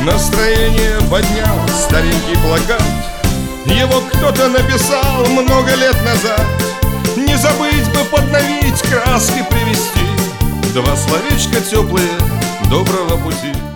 Настроение поднял старенький плакат. Его кто-то написал много лет назад. Не забыть бы подновить, краски привести, два словечка теплые доброго пути.